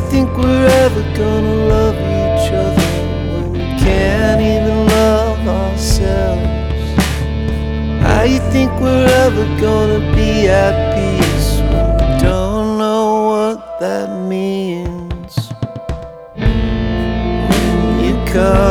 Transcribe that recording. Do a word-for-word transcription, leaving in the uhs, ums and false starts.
think we're ever gonna love each other when we can't even love ourselves? How you think we're ever gonna be at peace when we don't know what that means? When you come